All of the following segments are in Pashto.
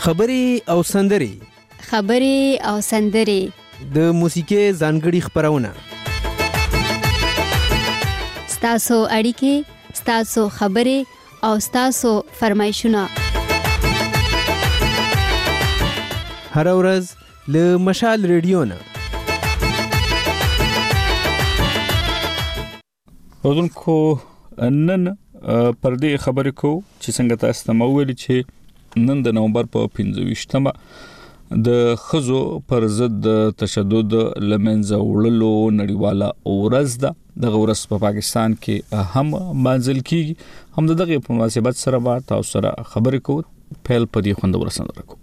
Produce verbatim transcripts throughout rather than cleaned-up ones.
خبرې او سندرې خبرې او سندرې د موسیقي ځانګړي خبرونه ستاسو اړیکې ستاسو خبرې او ستاسو فرمایشونه هر ورځ له مشال ریډیو نه ودونکو نن پر دې خبرې کو چې څنګه تاسو ته ویل چې نن د نومبر په پنځه ویشتمه د خزو پر ضد تشدد لمنځه وړلو نړیواله ورځ ده. دغه ورځ په پاکستان کې هم منځل کیږي. هم دغه په مناسبت سره به تاسو سره خبرې کوو. پیل په دې خوندور سندره کو.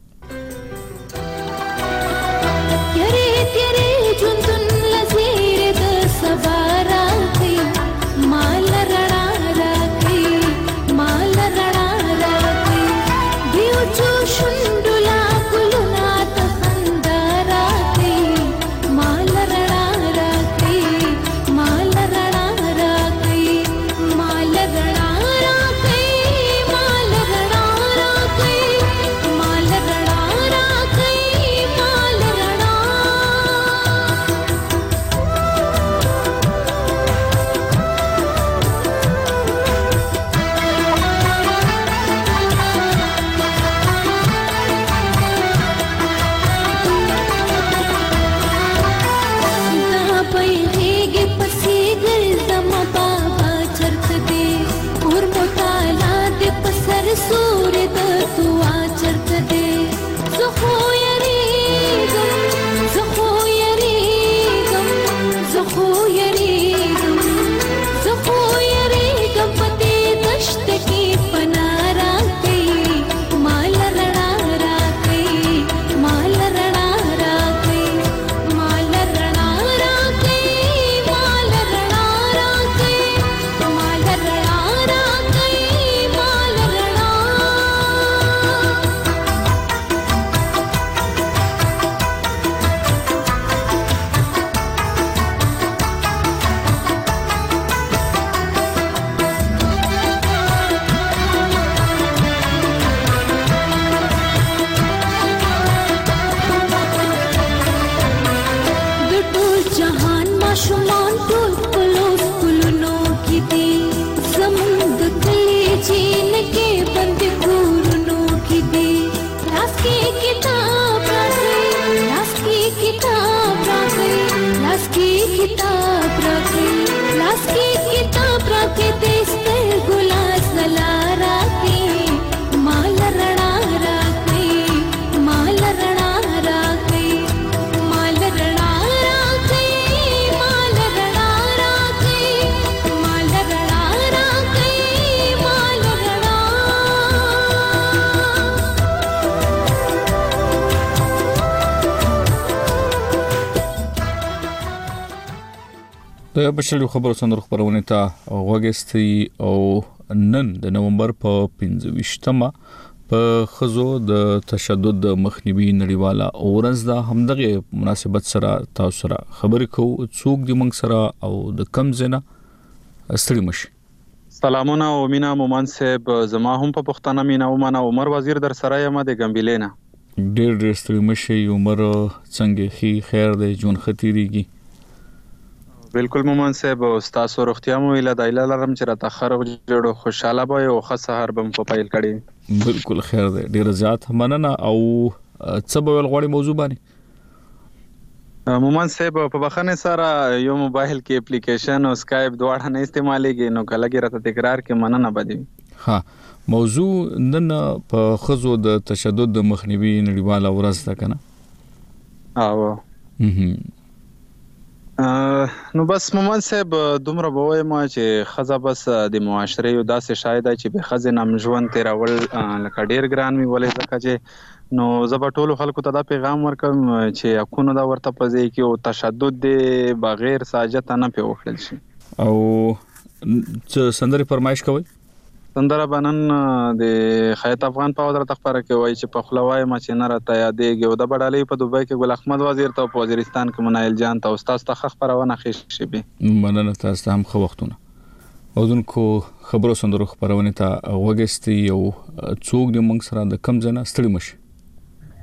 د بشري خبرو سندرو خبرونه ته وګستي او نن د نومبر په پنځه ویشتمه په خزو د تشدد مخنیوي نړیواله ورځ ده. همدغه مناسبت سره تاسو سره خبرې کوو. څوک د منګ سره او د کم زنه ستړي مشي. سلامونه او مینا مومن صاحب، زما هم په پښتنه مینا ومنه. عمر وزیر در سره یم د ګمبلینا. ډېر ډېر ستړي مشي. عمر څنګه خي خیر دی جون خطيريږي؟ بالکل مومن صاحب، تاسو روغتیا مو ویله دایله لرم چې را تاخر جوړو خوشاله به او ښه سحر بم په پیل کړي. بالکل خیر دی. ډیر زیات مننه. او څه به ول غوړي موضوع باندې مومن صاحب په بخنه سره یو موبایل کې اپلیکیشن او اسکایپ دواړه نه استعمالېږي، نو کله کې راته تکرار کې مننه بدی. ها موضوع نن په خزو د تشدد مخنیوي نړیواله ورځ ده کنه. او نو بس مومن صاحب دومره به وایم چې خزه بس د معاشره یو داسې شاید چې به خزه نام ژوند تیرول لکه ډیر ګران وی ولې ځکه چې نو زب ټولو خلکو ته دا پیغام ورکوم چې اكونو دا ورته پځي کې او تشدد د بغیر ساجت نه پیوخل شي. او سندري فرمایش کوي سندره بنن د خیات افغان په حضرت خبره کې وایي چې په خلوای ما چې نه راته یادېږي او د بډالې په دوبۍ کې ګل احمد وزیر ته په وزیرستان کې منایل جان ته استاد ته خبرونه خېش شي به مننه. تاسو هم خو وختونه اودونکو خبرو سندرو خبرونه ته وګستي او څوک د موږ سره د کم ځنه ستړي مشي.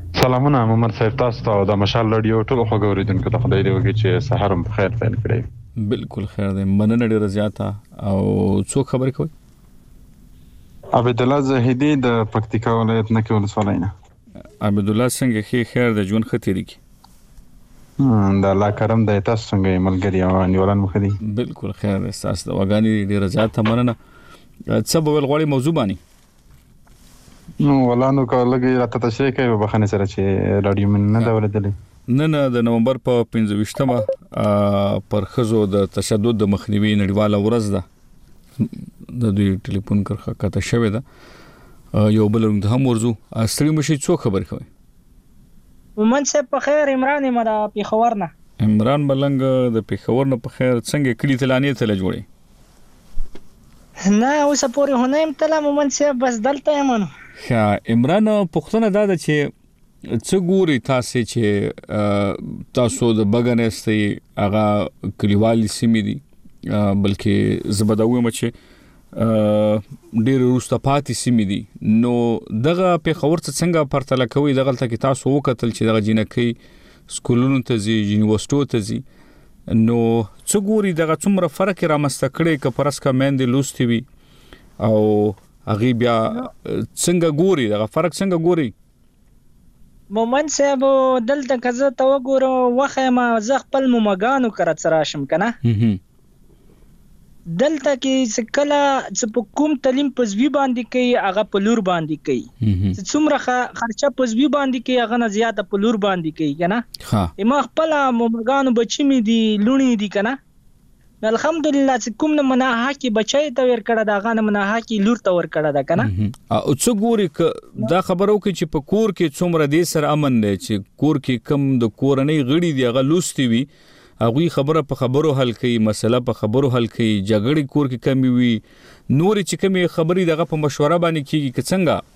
سلامونه محمد صاحب، تاسو ته د مشال رادیو ټول خوږ اوریدونکو ته خدای دې وکړي چې سحر هم په خیر پیل کړی. بالکل خیر دی، مننه ډیره زیاته. او څوک خبرې کوي؟ عبد الله زاهدی د پکتیکا ولایت نکې ولسوالۍ نه. عبد الله څنګه خیر خیر د ژوند خطرې کی؟ د الله کرم د تاسو څنګه ملګری او نیولن مخدي؟ بالکل خیر دی، تاسو د وګانی ډیره زیاته مننه. څه به ول غوړي موضوع باندې؟ نو ولانو کولګي راته تشریح کوي په بخنه سره چې رادیو من نه دا ولدلې. نه نه د نومبر په پنځه ویشتمه پر خزو د تشدد د مخنیوي نړیواله ورځ ده، د دوی ټلیفون کرخه کته شوې ده. یو بل هم ورزو استری مشي څو خبر کوي؟ ومن صاحب په خیر، عمران ما د پیښور نه. عمران ملنګ د پیښور نه په خیر، څنګه کلی تلانې تل جوړي؟ نه اوس پورې هنیم تل ومن صاحب بس دلته یمنو. ښه عمران، پښتنه دا ده چې څه ګوري تاسو چې تاسو د بګنستي هغه کلیوالي سیمې دي، بلکې زبداوي مچ ډېر روسته پاتې سیمې دي، نو دغه پیښور څنګه پرتله کوي؟ دغه ته کې تاسو وکتل چې دغه جنکې سکولونو ته ځي، یونیورسيټو ته ځي، نو څه ګوري دغه څومره فرق رامسته کړي ک پرسکه مېندې لوستي وي او هغه بیا څنګه ګوري دغه فرق څنګه ګوري؟ مومن صاحب دلته کزه تو ګورو وخه ما زه خپل ممګانو کرت سراشم کنه. دلته کې کله چې په کوم تعلیم پزوی باندې کوي هغه په لور باندې کوي، څومره خرچه پزوی باندې کوي هغه نه زیاته په لور باندې کوي کنه. ها ما خپل ممګانو بچی می دي لونی دي کنه، الحمدلله چې کوم نه مناه کی بچای ته ور کړه دا غانه مناه کی لور ته ور کړه دا کنه. او څو ګوري دا خبرو کې چې په کور کې څومره دې سر امن دی چې کور کې کم د کورنۍ غړي دی هغه لوستي وي، هغه خبره په خبرو حل کوي، مسله په خبرو حل کوي، جګړې کور کې کمی وي، نور چې کمی خبرې دغه په مشوره باندې کیږي که څنګه؟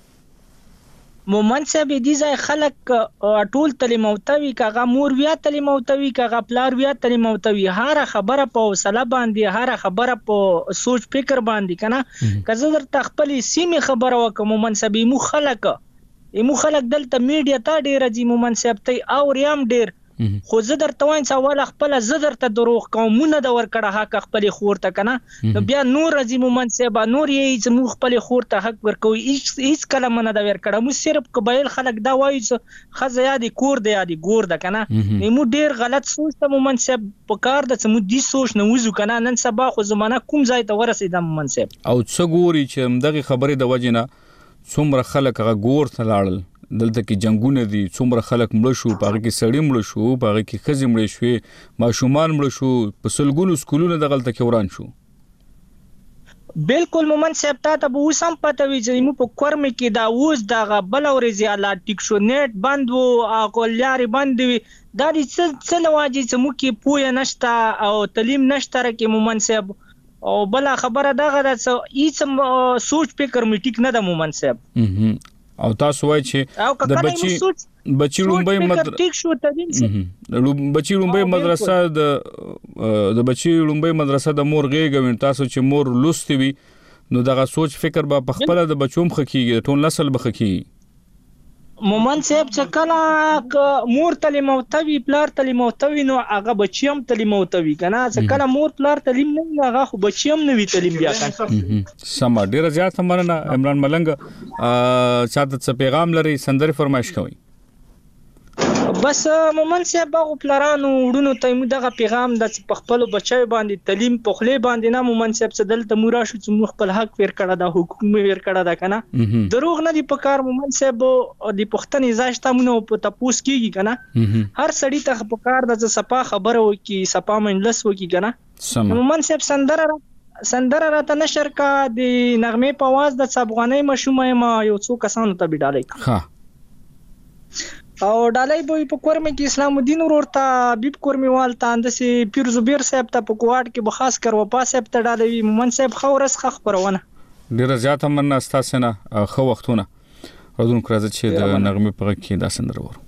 مومن صاحب دې ځای خلک ټول تعلیم او توي کاغه مور بیا تعلیم او توي کاغه پلار بیا تعلیم او توي، هر خبره په وسله باندې، هر خبره په سوچ فکر باندې کنه. کزه در تخپل سیمه خبره وکم مومن صاحب مو خلک مو خلک دلته میډیا تا ډیر دي مومن صاحب ته او ریام ډیر، خو زه درته وایم چې اول خپل زه درته دروغ کومونه د ور کړه حق خپل خور ته کنه. نو بیا نور راځي مومن صاحب نور یې چې مو خپل خور ته حق ورکوي، هیڅ کلمه نه دا ور کړه. مو صرف قبایل خلک دا وایي چې خزه یادي کور دی یادي ګور ده کنه. نو ډیر غلط سوچ ته مومن صاحب په کار د چې مو دي سوچ نه وځو کنه. نن سبا خو زمانہ کوم ځای ته ورسېد مومن صاحب. او څه ګوري چې دغه خبرې د وجنه څومره خلک هغه ګور ته لاړل، دلته کې جنگونه دي، څومره خلک مړ شو، پاره کې سړی مړ شو، پاره کې خزي مړ شو، ماشومان مړ شو، په سلګونو سکولونو دغلته کې وران شو. بالکل مومن صاحب تا ته به وسم پته وي چې مو په کورم کې دا اوس دغه بل اورې زیاله ټیک شو، نیټ بند وو، اقلیاري بند وي، دا دي څه څه نواجی چې مو کې پوهه نشته او تعلیم نشته کې مومن صاحب. او بل خبره دغه د هیڅ سوچ فکر می ټیک نه د مومن صاحب. او تاسو وایي چې د بچي بچي لومبای مدرسه ټیک شو تعلیم بچي لومبای مدرسه د د بچي لومبای مدرسه د مور غېږ تاسو چې مور لوستي وي نو دغه سوچ فکر به په خپل د بچوم خکېږي، ټول نسل به خکېږي. مومن صاحب چې کله مور تعلیم او توي پلار تعلیم او توي نو هغه بچیم تعلیم او توي کنه. چې کله مور پلار تعلیم نه هغه خو بچیم نه وی تعلیم بیا کنه. سم ډیر زیات مننه عمران ملنګ. چاته څه پیغام لري سندري فرمایش کوي؟ بس مومن صاحب هغه پلارانو وړونو ته مو دغه پیغام د خپل بچای باندې تعلیم په خله باندې نه مومن صاحب څه دلته مورا شو چې مو خپل حق ور کړه دا حکومت ور کړه دا کنه. دروغ نه دی په کار مومن صاحب د پښتني ځاشته مونږ په تپوس کیږي کنه. هر سړی ته په کار د صفه خبره وکي، صفه منلس وکي کنه. مومن صاحب سندره سندره راته نشر کا د نغمه په आवाज د افغاني مشومه ما یو څو کسانو ته بډالې ها او ډالۍ به په کورمه کې اسلام الدین ورته بیب کورمه والته اندسي پیر زبیر صاحب ته په کوټ کې به خاص کر و پا صاحب ته ډالۍ مومن صاحب خورس خ خبرونه ډیر زیات من استاسنه خو وختونه راځون کړه چې د نغمه په کې دا سندره ور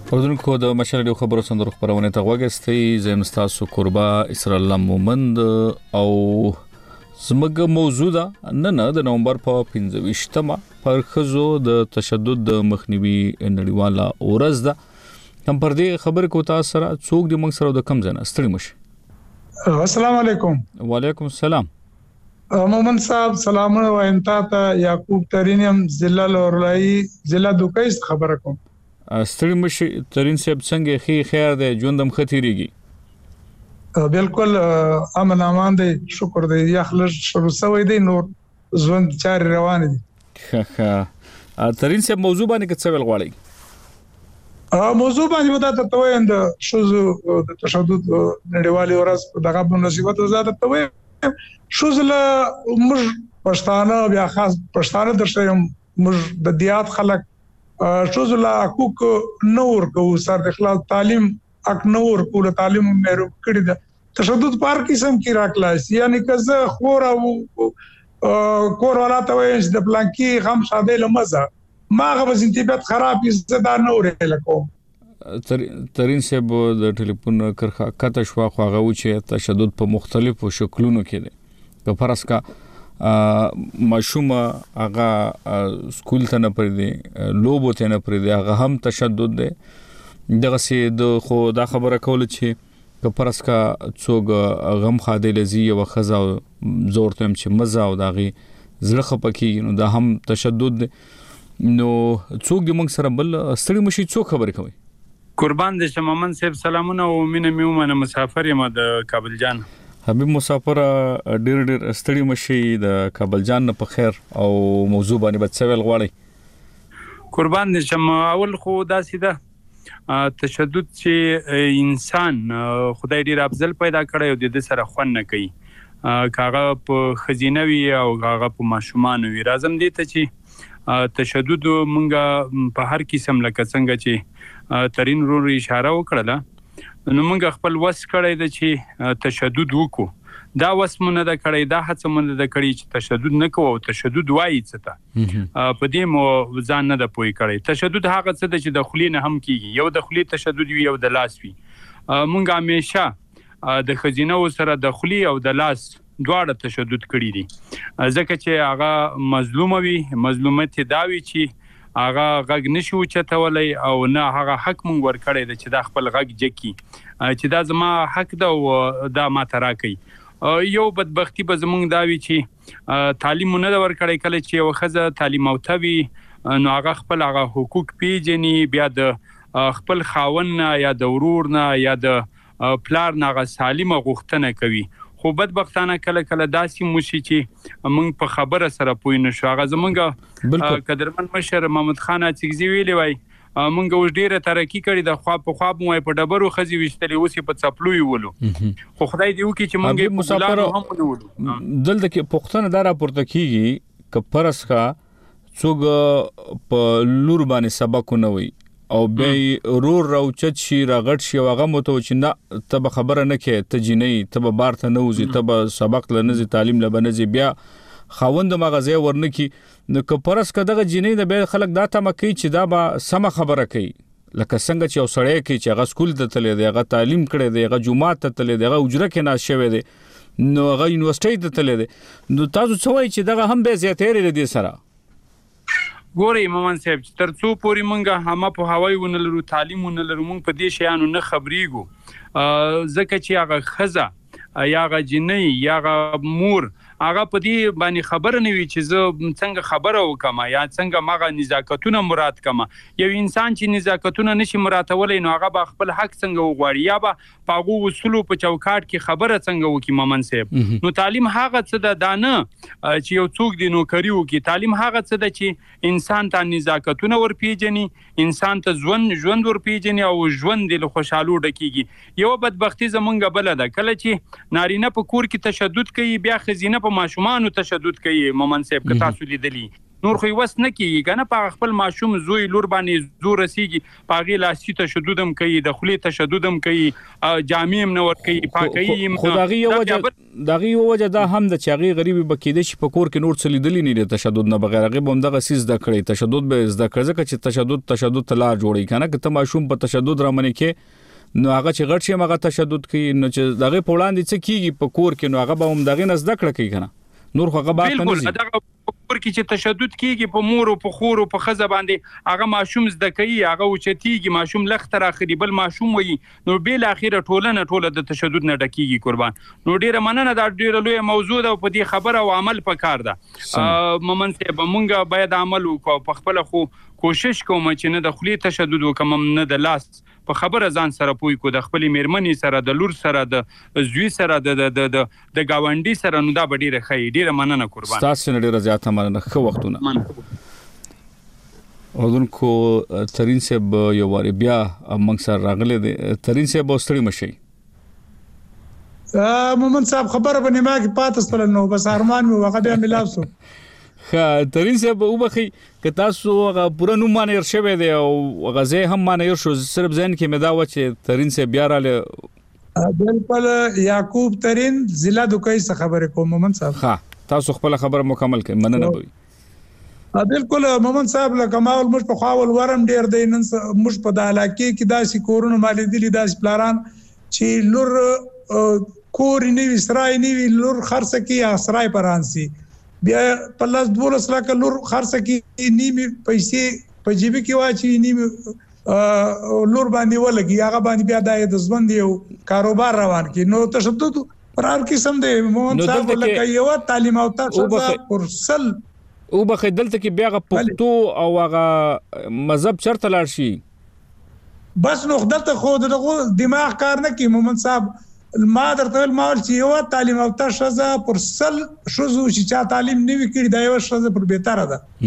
اوردونکو د مشر خبرو سندرو خبرونه ته وګستئ زم تاسو قربا اسرا الله مومند او زمګه موضوع ده نه نه د نومبر په پنځه ویشتمه پر خزو د تشدد د مخنیوي نړیواله ورځ ده هم پر دې خبر کو تاسو سره څوک د موږ سره د کم ځنه ستړي مشه. السلام علیکم. وعلیکم السلام. مومن صاحب سلامونه وایم تاسو یعقوب ترینم ضلع لورلای ضلع دوکیس خبره کوم. ستړي مشه ترين صاحب څنګه خي خیر دی ژوندم خطرېږي؟ بالکل امن امان دی شکر دی یخل شروع شوی دی نور ژوند چار روان دي. ترين صاحب موضوع باندې څه ویل غواړئ؟ ا موضوع باندې ودا ته تویند شوزو د تشدد نړیوالې ورځ دغه په مناسبت زیاته توي شوزله مش پښتانه بیا خاص پښتانه درشم مش د دیات خلک شوزله حقوق نور کو سر د خلاف تعلیم اک نور کو تعلیم مې کړی دا تشدد پر قسم کی راکلاس یعنی کزه خور او کور ولا ته وې د پلانکی غم شاده لمزه ما غو زنتیبت خراب زدا نور لکو ترين صاحب د ټلیفون کرخه کته شو خو غو چې تشدد په مختلفو شکلونو کې دي په فرض کا ماشومه هغه سکول ته نه پرې لوبو ته نه پرې هغه هم تشدد دی دغه سي د خو دا خبره کول چې کپرس کا څوګ غم خاده لذي او خزا زور تم چې مزه او داغي زړه خپکی نو دا هم تشدد دی نو څوک د موږ سره بل ستړي مشي څوک خبره کوي؟ قربان دې شمامن صاحب سلامونه او مینه میومنه مسافر یم د کابل جان. حبیب مسافر ډیر ډیر ستړي مشي د کابل جان نه په خیر او موضوع باندې به څه ویل غواړئ؟ قربان دې شم اول خو دا سیده تشدد چې انسان خدای ډیر افضل پیدا کړی او د دې سره خوان نه کوي کاغه په خزینوي او کاغه په ماشومان وي راځم دې ته چې تشدد مونږه په هر قسم لکه څنګه چې ترين رور اشاره وکړه نو موږ خپل وس کړی د چې تشدد وکړو دا وس مونږ د کړی دا هڅه مونږ د کړی چې تشدد نه کوو تشدد وایي څه ته په دې مو ځان نه د پوي کړی تشدد هغه څه د چې د خلی نه هم کیږي یو د خلی تشدد وي یو د لاس وي مونږ همیشه د خزینه سره د خلی او د لاس دواړه تشدد کړی دي ځکه چې هغه مظلوم وي مظلومت داوي چې هغه غږ نشو چتولای او نه هغه حق مونږ ور کړی د چې دا خپل غږ جکی چې دا زما حق ده او دا ما ترا کوي یو بدبختی به زمونږ داوي چې تعلیم نه ور کړی کله چې یو خزه تعلیم او توي نو هغه خپل هغه حقوق پیژني بیا د خپل خاون یا د ورور نه یا د پلار نه غ سالمه غوښتنه کوي خو بدبختانه کله کله داسې موشي چې موږ په خبره سره پوي نشو هغه زمونږ قدرمن مشر محمد خان اڅکزي ویلی وای موږ اوس ډیره ترقی کړې د خوا په خوا مو په ډبرو خزي وشتلې اوسې په چپلوي ولو خو خدای دې وکړي چې موږ په ګلانو هم ونولو دلته کې پښتنه دا راپورته کیږي ک پرس کا څوګ په لور باندې سبق نه وي او به رور راوچت شي راغټ شي هغه متو چې نه ته خبره نه کې ته جنې ته بار ته نه وزي ته سبق لنزي تعلیم لبنزي بیا خوند مغازه ورنکی نو کپرس کداغه جنې د به خلک دا ته مکی چې دا به سم خبره کوي لکه څنګه چې اوسړی کې چې هغه سکول ته تللی دی هغه تعلیم کړی دی هغه جمعات ته تللی دی هغه اجره کې ناش شوی دی نو هغه یونیورسيټي ته تللی دی نو تاسو څه وایي چې دغه هم به زیاتېری لري سره ګوري مومن صاحب تر څو پوری مونږه هم په هواي ونلرو تعلیم ونلرو مونږ په دې شیانو نه خبرېګو ځکه چې هغه خزه یا هغه جنۍ یا هغه مور هغه په دې باندې خبر نه وي چې زه څنګه خبره وکم یا څنګه ماغه نزاکتونه مراد کما یو انسان چې نزاکتونه نشي مراتولای نو هغه به خپل حق څنګه وغواړي یا به پاغو وصولو په چوکاټ کې خبره څنګه وکي مومن صاحب نو تعلیم هغه څه ده دانه چې یو څوک دی نو کوي وکي تعلیم هغه څه ده چې انسان ته نزاکتونه ور پیژني انسان ته ژوند ژوند ور پیژني او ژوند د خوشالو ډکیږي یو بدبختی زمونږ بل ده کله چې نارینه په کور کې تشدد کوي بیا خزینه په ماشومان تشدد کوي مومن صاحب که تاسو لیدلی نور خو وس نه کیږي کنه په خپل ماشوم زوی لور باندې زور رسیږي پاغي لاسي تشدد هم کوي د خلی تشدد هم کوي جامع هم نه ور کوي پاکي خدایي وجه دغه وجه دا هم د چاغي غریبي بکیده شي په کور کې نور څه لیدلی نه تشدد نه بغیر هغه هم دغه سیس د کړی تشدد به زده کړه چې تشدد تشدد تلار جوړی کنه که ته ماشوم په تشدد رامنې کې نو هغه چې غټ شي هغه تشدد کوي نو چې دغه په وړاندې څه کیږي په کور کې نو هغه به هم دغه نه زده کړه کوي کنه نور خو هغه بات نه بالکل دغه کور کې چې تشدد کیږي په مور او په خور او په خزه باندې هغه ماشوم زده کوي هغه اوچتیږي ماشوم لختر اخري بل ماشوم وي نو بیل اخیره ټولنه ټوله د تشدد نه ډکیږي قربان نو ډیره مننه دا ډیره لوی موضوع ده په دې خبره او عمل پکار ده مومن صاحب مونږه باید عمل وکړو په خپل خو کوشش کوم چې نه د خلی تشدد وکم نه د لاس په خبره ځان سره پوي کو د خپل میرمنې سره د لور سره د زوی سره د د د د گاونډي سره نو دا ډیره خې ډیره مننه قربان تاسو نه ډیره زیاته مننه خو وختونه اودونکو ترين صاحب یو واری بیا موږ سره راغله دي ترين صاحب اوستړي مشي مومن صاحب خبره بنې ما کې پاتستل نو بس ارمان مې وغه بیا ملاسو ها ترين صاحب وبخي که تاسو هغه پوره نوم باندې شوه دی او غزه هم باندې شو صرف ځین کې مې دا و چې ترين صاحب بیا رااله بالکل یعقوب ترين ضلع دوکای څخه خبره کوم مومن صاحب ها تاسو خپل خبره مکمل کړئ مننه بوي بالکل مومن صاحب له کمال مش په خاول ورم ډیر دی نن مش په د علاقې کې داسې کورونه مالې دي داسې پلاران چې لور کور نیوي سرای نیوي لور خرڅ کی اسرای پرانسي بیا په لاس دولس لکه لور خرڅ کی نیمه پیسې په جیب کې واچي نیمه لور باندې ولګي هغه باندې بیا د ځوند یو کاروبار روان کی نو تشدد پر هر قسم دی مون صاحب لکه یو تعلیم او تاسو پرسل او بخې دلته کې بیا پښتو او هغه مذهب چرته لاړ شي بس نو دلته خو دغه دماغ کار نه کوي مومن صاحب ما درته مال چې یو تعلیم او تاسو شزه پر سل شزو چې چا تعلیم نیوي کړی دا یو شزه پر بهتره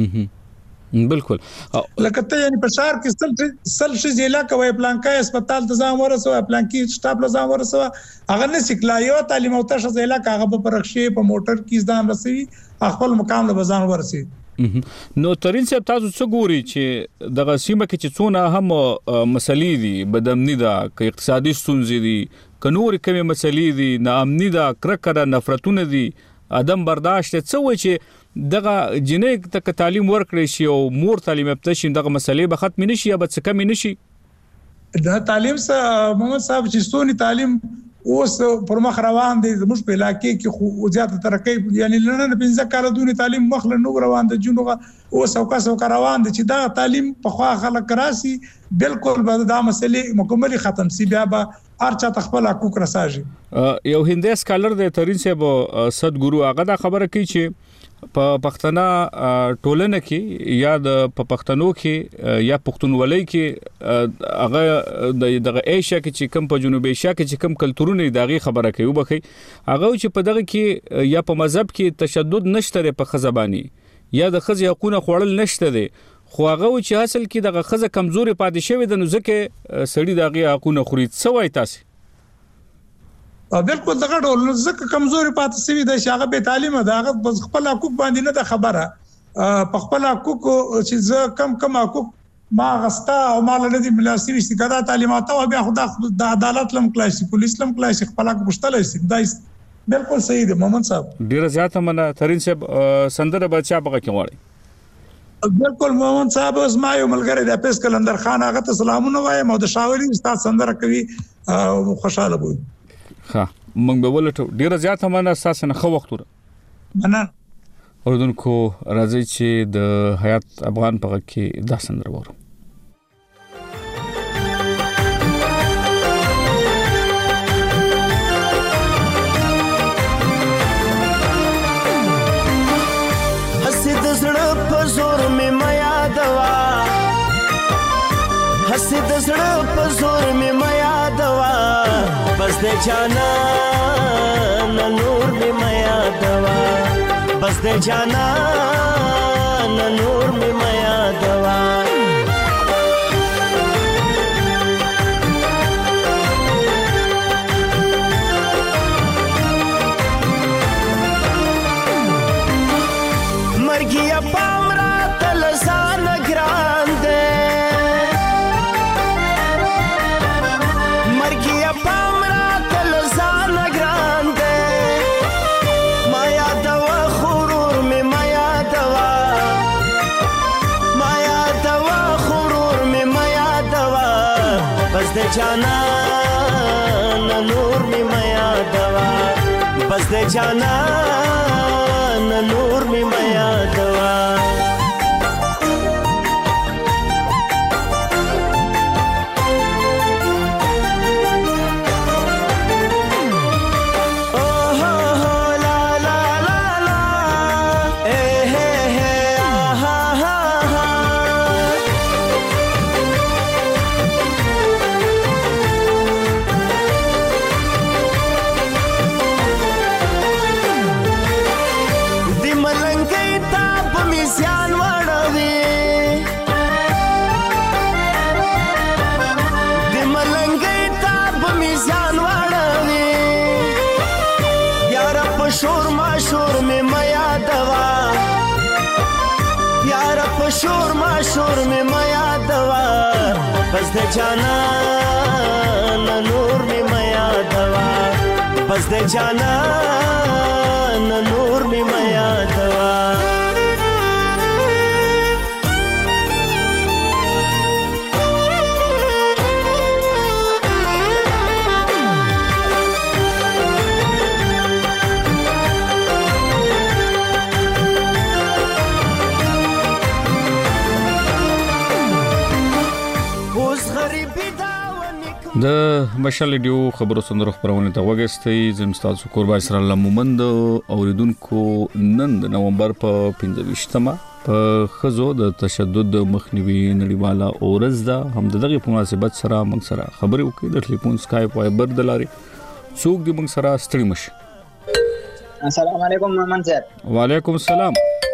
ده بالکل لکه ته یعنی په شهر کې سل سل شزه علاقه وای پلانکای هسپتال ته ځم ورسوه پلانکی سټاپ له ځم ورسوه هغه نه سکلا یو تعلیم او تاسو شزه علاقه هغه په رخصه په موټر کې ځان رسوي خپل مقام له بزان ورسي نو ترين صاحب تاسو څه ګوري چې د غسیمه کې چې څونه هم مسلې دي بدامنی ده ک اقتصادي ستونزې دي کنور کمی مسلې دي ناامنی ده کرکره نفرتونه دي ادم برداشت څه و چې دغه جنې ته تعلیم ورکړي شي او مور تعلیم یافته شي دغه مسلې به ختم نشي یا به څه کم نشي د تعلیم سره محمد صاحب چې ستونی تعلیم اوس پر مخ روان دي زموږ په علاقې کې خو زیاته ترقی یعنی لنن پنځه کال دونی تعلیم مخله نو روان دي جنوغه اوس او کاسو روان دي چې دا تعلیم په خوا خلک راسي بالکل به دا مسلې مکمل ختم سي بیا به ارچا تخپل حقوق رساږي یو هندي سکالر د ترين صاحب صدګورو هغه دا خبره کوي چې په پښتنه ټولنه کې یا د پښتنو کې یا پښتونولۍ کې هغه دغه ایشیا کې چې کم په جنوب ایشیا کې چې کم کلتورونه دغه خبره کوي وبخي هغه چې په دغه کې یا په مذهب کې تشدد نشته په خزبانی یا د خزې حقوقونه خوړل نشته دي خو هغه چې حاصل کې دغه خزه کمزوري پاتې شوی د نو ځکه سړی دغه حقوقونه خوري څه وای تاسو بالکل دغه ډول ځکه کمزوري پاتې شوی د شاغه به تعلیم دغه بس خپل حقوق باندې نه د خبره په خپل حقوق چې ز کم کم حقوق ما غستا او مال نه دي ملاسي استفاده تعلیمات او بیا خدا د عدالت لم کلاسي پولیس لم کلاسي خپل حق مشتل شي دا بالکل صحیح دی محمد صاحب ډیر زیاته منه ترين صاحب سندره بچا بغه کې وړي بالکل محمد صاحب از ما یو ملګری د پیس کلندر خان هغه ته سلامونه وایم او د شاوري استاد سندره کوي خوشاله بوي ها موږ به ولټو ډیر زیاته منه اساس نه خو وخت ور مننه اردوونکو راځي چې د حیات افغان په کې دا سندره وره حسد زړه په زور می میا دوا حسد زړه په زور می میا دوا بس د جانا نور می میا دوا بس د جانا نور می میا دوا مرګیا پامرا بس د جانان نور می میا دوا بس د جانان نور می میا دوا شور ما شور میں میا دوا بس د جانان نور میں میا دوا بس د جانان نور میں میا دوا د مشال ډیو خبرو سندرو خبرونه ته وګستئ زم تاسو قربا اسرائیل مومند اوریدونکو نن د نومبر په پنځه په خزو د تشدد مخنیوي نړیواله اورز ده هم دغه په مناسبت سره موږ سره خبرې وکړې د ټلیفون سکایپ وایبر د لارې څوک دی موږ سره ستړي مشه. السلام علیکم محمد صاحب. وعلیکم السلام.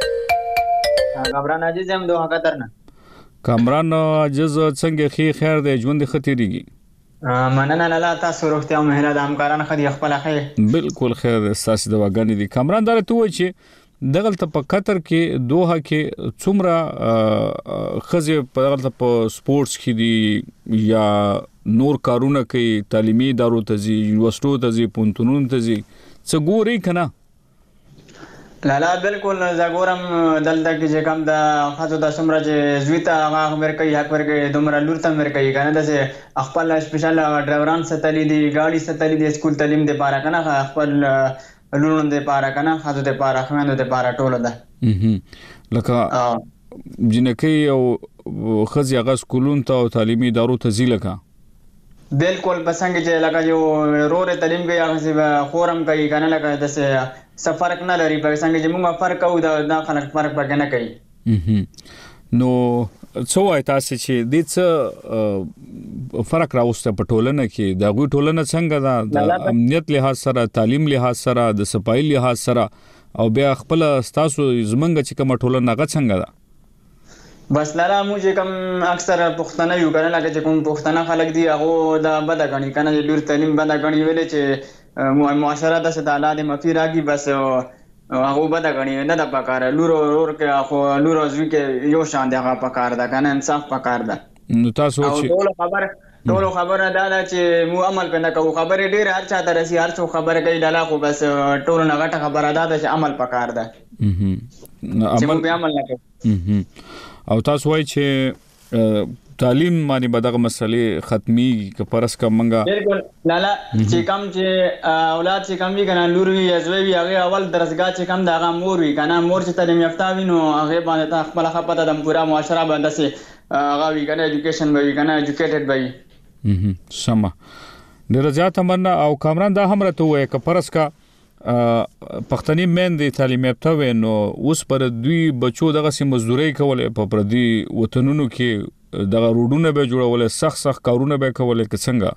کامران عزیز هم دوه قطر نه. کامران عزیز څنګه خیر خیر دی ژوند خطرېږي؟ مننه لاله تاسو روغتیا او مهره د همکارانو خدي خپل خیر. بالکل خیر تاسو د واګانی دي. کامران دا ته وایي چې دغلت په قطر کې دوه کې څومره خزه په دغلت په سپورتس کې دي یا نور کارونه کوي تعلیمي ادارو ته ځي یونیورسيټو ته ځي پونتونونو ته ځي څه ګوري کنه؟ لالا بالکل زګورم دلته کې چې کوم د خاصو د سمره چې زویته هغه خبر کوي حق ورکوي دومره لور ته ور کوي کنه د خپل سپیشل ډرایوران ستلې دي گاډي ستلې دي سکول تعلیم دی پاره کنه خپل لورون دی پاره کنه خاصو دی پاره خويندو دی پاره ټولو ده لکه جنکی او خزي هغه سکولون ته او تعلیمي ادارو ته ځي لکه بالکل بسنګ چې لکه یو رور تعلیم کوي هغه خورم کوي کنه لکه د څه فرق نه لري په څنګه چې موږ فرق کوو دا خلک فرق پکې نه کوي. نو څو وای تاسو چې د څه فرق راوسته په ټولنه کې دا غوي ټولنه څنګه ده د امنیت لحاظ سره تعلیم لحاظ سره د صفایي لحاظ سره او بیا خپل تاسو زمنګ چې کوم ټولنه غا څنګه ده؟ بس لاله مو چې کوم اکثر پښتنه یو کنه لکه چې کوم پښتنه خلک دی هغه دا بد غني کنه چې لور تعلیم بد غني ویلې چې معاشره د ستاله د مفي راګي بس هغه بد غني نه د پکاره لور اور کې خو لور ازوي کې یو شان دی هغه پکاره ده کنه انصاف پکاره ده. نو تاسو چې ټول خبر ټول خبره ده چې مو عمل کنه کوو خبره ډیره هر چا ته رسي هر څو خبره کوي لاله خو بس ټول نه غټه خبره ده چې عمل پکاره ده. عمل به عمل نه کوي. او تاسو وایي چې تعلیم باندې بدغه مسلې ختمي ک پرس کا منګه بالکل لالا چې کم چې اولاد چې کم وی کنه لور وی ازوی وی هغه اول درسګه چې کم دغه مور وی کنه مور چې تعلیم یافته وي نو هغه باندې خپل خپته د پورا معاشره باندې سي هغه وی کنه ایجوکیشن وی کنه ایجوکیټډ وی. سم ډیر زیات مننه. او کامران دا هم راته وای ک پرس کا پښتني مېندې تعلیم یافته وي نو اوس پر دوی بچو دغه سي مزدوري کولې په پردي وطنونو کې دغه روډونه به جوړول سخت سخت کارونه به کولې که څنګه؟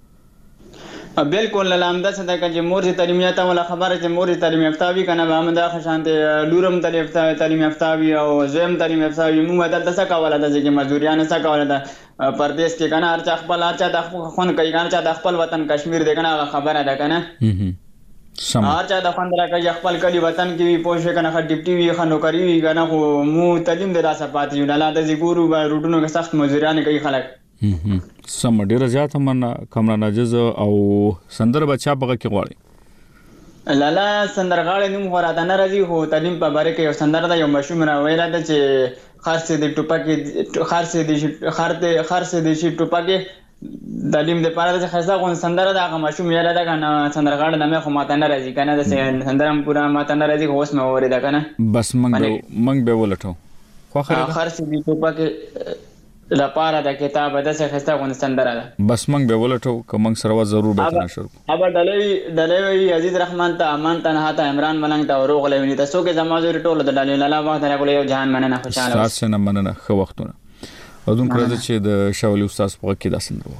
بالکل لامدا صدقه چې مور چې تعلیم یافته ولا خبره چې مور تعلیم یافته وي کنه به همدا خشانته لورم تعلیم یافته وي او زم تعلیم یافته وي موږ د څه کوله د چې مزدوریان څه کوله د پردیس کې کنه هر چا خپل هر چا د خپل کوي کنه چا د خپل وطن کشمیر دی کنه خبره ده کنه هر چا د خوند راکړي خپل کلی وطن کې وي پوښښ کنه خ ډیپټي وي خنو کوي وي کنه خو مو تعلیم د راسه پاتې یو لاله د زګورو روټونو کې سخت مزدوران کوي خلک. سم ډیر زیات من کمران عجز او سندر بچا بغه کې غواړي لاله سندرغاړي نوم غواړه نه راځي خو تعلیم په باره کې یو سندر دا یو مشهور ویلا ده چې خاص دې ټوپک خاص دې خاص دې خاص دې ټوپک تعلیم د پاره د خاصه غون سندره د هغه ماشوم یاله ده کنه سندرغاړه نه مې خو ماته نه راځي کنه د سندرم پورا ماته نه راځي اوس مې اوري ده کنه بس منګ منګ به ولټو خو خره خرڅ دي په پکې لپاره د کتاب د څه خسته غون سندره ده بس منګ به ولټو که منګ سره ضرور به تنه شروع ابا دلوي دلوي عزیز رحمان ته امان تنها ته عمران ملنګ ته وروغ لوي تاسو کې زمازوري ټوله د دلال الله وخت نه کولې جهان مننه خوشاله تاسو نه مننه خو وختونه اذن کړه چې د شاولي استاد په کې دا سندره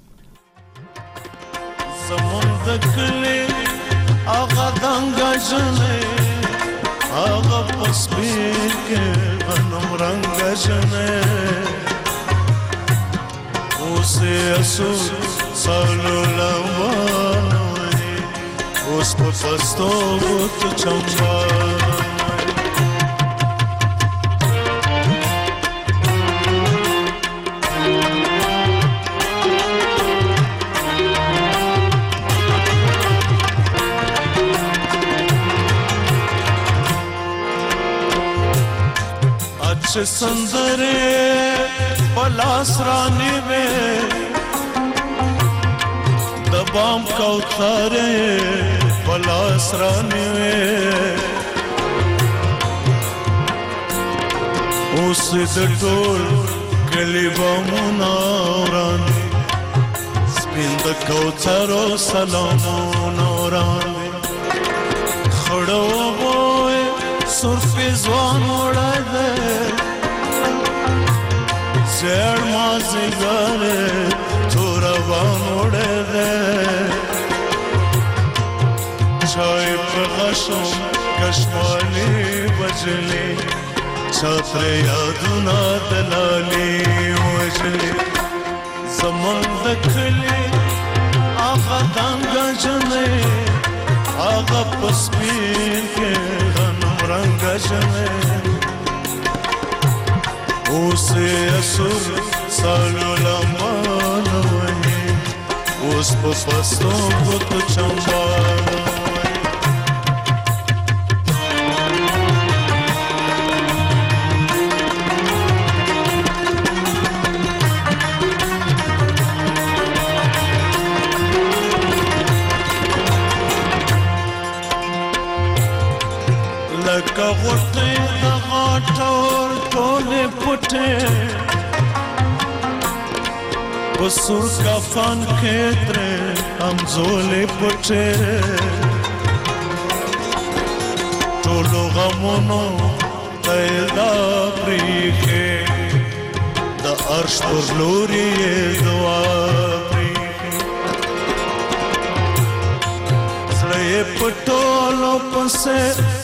زمون دکلي اغه دنګ جنې اغه پسبیر کې غنم رنگ جنې اوسه اسو سالو لمانوي اوس په پستو بوت چمبا اچھے سندرے پلاس رانی میں دبام کوثرے پلاس رانی میں اس دٹول کلی بامونا رانی سپین د کوثرو سلامونا رانی خڑو بوئے سرفی زوان اڑا دے زیر مازی گارے تو روان اڑے دے چای پہ غشم کشمالی بجلی چھاتر یادونا دلالی وجلی زمان دکھلی آغا دانگا جنے آغا پسپین کے غنم رنگ جنے اوسے اسر سالو لمان وہی اوس پا پستوں بت چمبان لکا غٹے دغا ٹور ٹولے پٹے بسر کا فن کھیترے ہم زولے پٹے ٹولو غمونو تیدا پریخے دا عرش پر لوری دعا پریخے زلے پٹولو پسے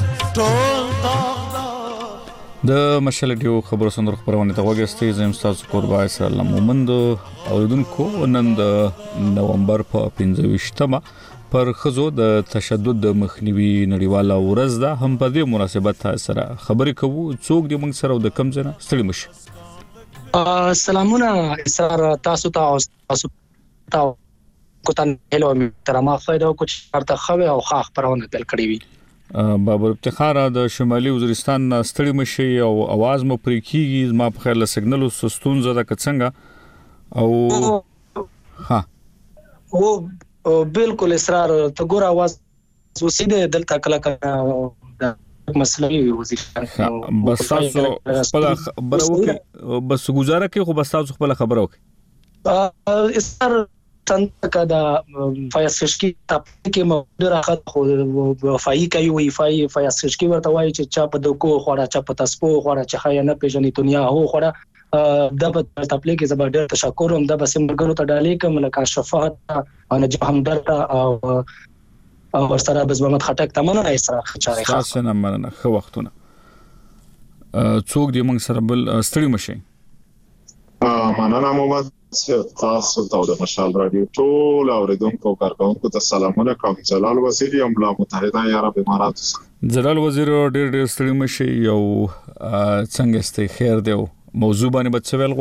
د مشالډیو خبرو سندرو خبرونه ته وګورئ زم تاسو قربا اسلام مومند اوریدونکو نن د نومبر په پنځه ویشتمه پر خزو د تشدد د مخنیوي نړیواله ورځ ده هم په دې مناسبت سره خبرې کوو څوک د موږ سره د کم ځنه ستړي مشه سلامونه اسرار تاسو ته تاسو ته کوتن هلو محترمه خیرو کوم ارته خو او خاخ پرونه تل کړی وي بابر افتخار د شمالي وزیرستان ستړي مشي او आवाज مو پرې کیږي ما په خیال سیګنل سستون زده کڅنګ او ها او بالکل اصرار ته ګور आवाज وسیده دلته کله کله مسلې وزیرستان بس تاسو خپل خبرو بس گزاره کې خو بس تاسو خپل خبرو کې اصرار څنګه دا فایز فشکی تاسو کې مودر اخد خو فای کوي وی فای فایز فشکی ورته وایي چې چا په دکو خوړه چا په تاسو خوړه چې خای نه پیژنې دنیا هو خوړه د په تپلې کې زبر ډېر تشکر هم د بس مرګرو ته ډالې کوم لکه شفاعت او نجم همدرد او او ورسره بس محمد خټک تمنه اسره خچاري خاص نه مننه خو وختونه څوک دې موږ سره بل ستړي مشي مننه مو تاسو ته د مشال رادیو ټول اوریدونکو کارکونکو ته سلامونه کوم جلال وزیر یم لا متحده عرب امارات جلال وزیر ډېر ډېر ستړي مشي یو څنګه ستې خیر دی موضوع باندې بچوي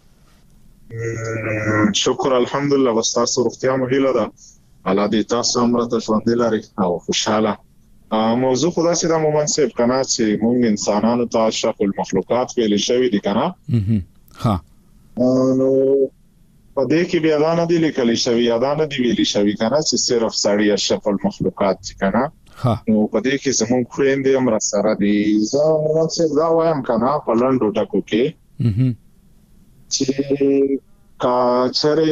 غواړي شکر الحمدلله واستاسو روغتیا مو هیله ده الله دې تاسو عمرته ژوند لري او خوشاله موضوع خدا سي د مومنسب کنا چې موږ انسانانو ته اشرف المخلوقات ویل شوی دي کنه ها نو په دې کې بیا دا نه دی لیکل شوی یا دا نه دی ویل شوی کنه چې صرف سړی اشرف المخلوقات دي کنه. نو په دې کې زموږ خويندې هم را سره دي. زه نو څه دا وایم کنه په لنډو ټکو کې چې کا چره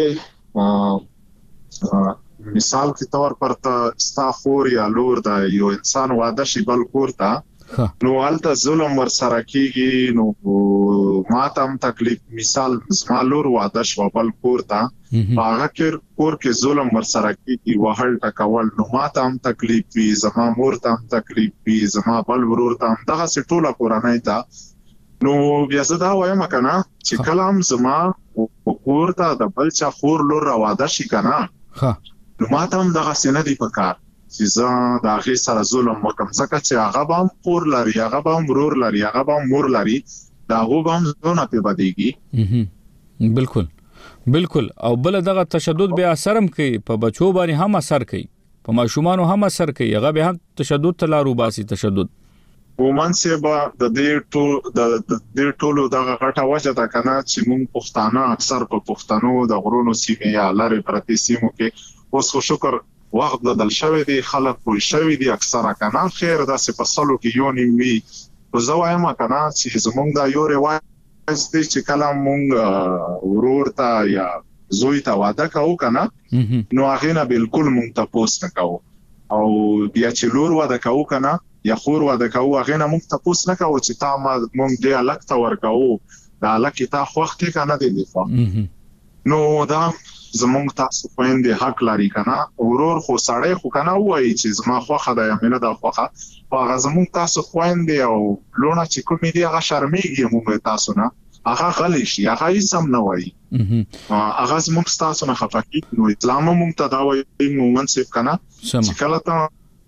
مثال کے طور پر تا ستا خور یا لور دا یو انسان واده شي بل کور ته نو حالت ظلم ور سره کیږي نو ما ته هم تکلیف مثال زما لور واده شو بل کور ته هغه کور کې ظلم ور سره کیږي وهل ټکول نو ما ته هم تکلیف وي زما مور ته هم تکلیف وي زما بل ورور ته هم دغه ټوله کورنۍ ته نو بیا زه دا وایم کنه چې کلام زما کور ته د بل چا خور لور واده شي کنه نو ما ته هم دغه سینه دی پکار چې زه د هغې سره ظلم وکړم ځکه چې هغه به هم خور لري هغه به هم ورور لري هغه به هم مور لري د هغو به هم زړونه پرې بدېږي. بالکل بالکل او بل دغه تشدد بیا اثر هم کوي په بچو باندې هم اثر کوي په ماشومانو هم اثر کوي هغه به هم تشدد ته لار وباسي. تشدد ومن سبا د دې ټول د دې ټولو دغه غټه وجه ده کنه چې موږ پښتانه اکثر په پښتنو د غرونو سیمې یا لارې پرتې سیمو کې اوس خو شکر وخت بدل شوی دی خلک پوه شوی دی اکثره کنه خیر داسې په سلو کې یو نیم وي خو زه وایم کنه چې زموږ دا یو رواج دی چې کله موږ ورور ته یا زوی ته واده کوو کنه نو هغې نه بالکل موږ تپوس نه کوو او بیا چې لور واده کوو کنه یا خور واده کوو هغې نه موږ تپوس نه کوو چې تا ما موږ دې هلک ته ورکوو دا هلک یې تا خوښ دی که نه دی دی خوښ نو دا زموږ تاسو خویندې حق لري که نه ورور خو سړی خو که نه ووایي چې زما خوښه ده یا مې نه ده خوښه خو هغه زموږ تاسو خویندې او لوڼه چې کومې دي هغه شرمېږي موږ تاسو نه هغه غلی شي هغه هېڅ هم نه وایي هغه زموږ ستاسو نه خفه کېږي نو اسلام هم موږ ته دا وایي مومن صاحب که نه چې کله ته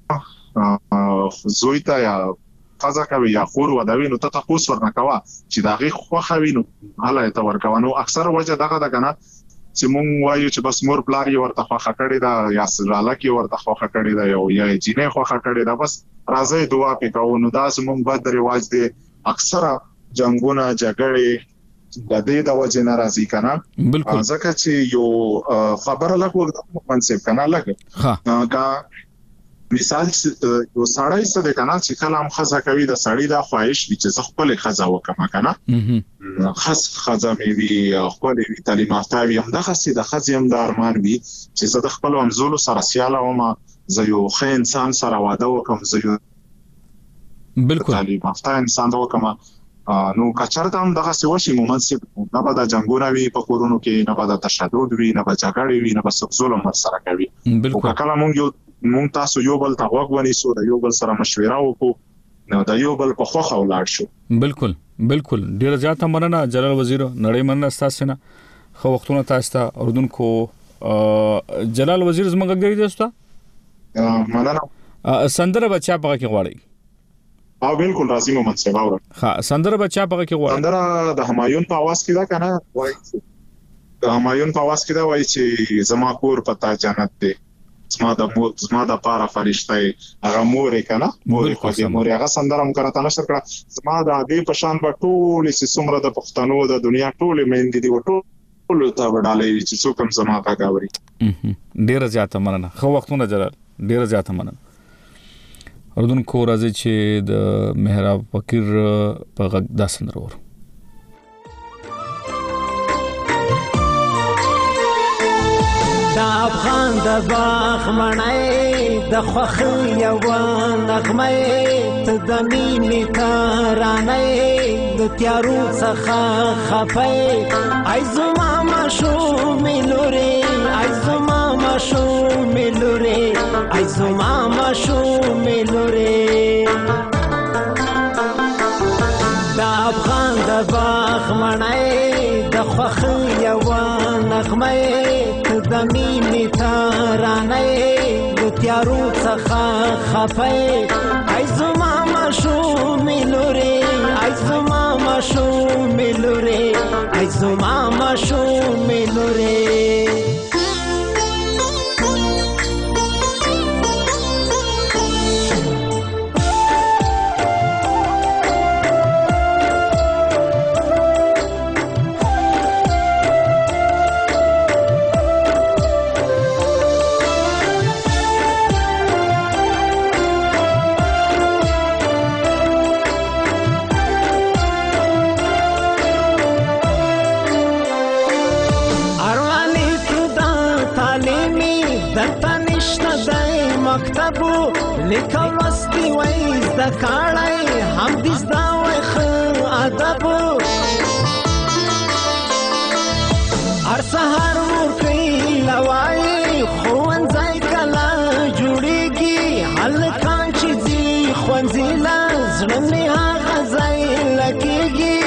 زوی ته یا ښځه کوي یا خور ودوي نو ته تپوس ورنه کوه چې د هغې خوښه وي نو هله یې ته ورکوه نو اکثر وجه دغه ده که نه چې مونږ وایو چې بس مور پلار یې ورته خوښه کړې ده یا هلک یې ورته خوښه کړې ده یا یې جینۍ خوښه کړې ده بس راځئ دعا پې کوو نو دا زموږ بد رواج دی اکثره جنګونه جګړې د دې د وجې نه راځي که نه ځکه چې یو خبره لږ وږده منصب که نه لږ که مثال یو سړی څه دی که نه چې کله هم ښځه کوي د سړي دا خواهش وي چې زه ښکلې ښځه وکړم که نه خاص ښځه مې وي ښکلې وي تعلیم یافته وي همدغسې د ښځې هم دا ارمان وي چې زه د خپلو همزولو سره سیاله ومه زه یو ښه انسان سره واده وکړم زه یو تعلیم یافته انسان وکړم نو که چېرته هم دغسې وشي مومن صاحب نه به د جنګونه وي په کورونو کې نه به د تشدد وي نه به جګړې وي نه به څوک ظلم ورسره کوي خو که کله مونږ یو مونږ تاسو یو بل ته غوږ ونیسو د یو بل سره مشوره وکړو نو د یو بل په خوښه ولاړ شو. بالکل بالکل ډیره زیاته مننه جلال وزیر نړۍ مننه ستاسو نه خو وختونه تاسو ته اردوونکو جلال وزیر زموږ غږ دی تاسو ته مننه سندره بچا پغه کې غواړي او بالکل راځي مو منځه باور ها سندره بچا پغه کې غواړي سندره د همایون په आवाज کې دا کنه وایي د همایون په आवाज کې دا وایي چې زما کور پتا جنت دی زما د مور زما د پاره فرشته هغه مور کنه مور خو دې مور هغه سندره مو کړه نشر کړه زما د دې په شان په ټول سي څومره د پښتنو د دنیا ټول مېندې دی ټول ته وډالې چې څوک هم زما کا غاوري ډیر زیاته مننه خو وختونه جلال ډیر زیاته مننه اردوونکو راځي چې د محراب فقیر په غږ دا سندره ور دا افغان د باغ مړی د خوښۍ یوه نغمه ته د مینې ترانه د تیارو څخه خفه ای زما ماشومې لورې ای زما ماشومې لورې ای زما ماشومې لورې دا افغان د باغ مړی د خوښۍ یوه نغمه د مینې ترانه د تیارو څخه خفه ای زما ماشومې لورې ای زما ماشومې لورې ای زما ماشومې لورې مکتبو لیکل لوستي وای زده کړی هم دې زده وای ښه ادبو هر سهار ورکوي لوایي ښوونځی کله جوړېږي هلکان چې ځي ښوونځي له زړه مې هغه ځای لګېږي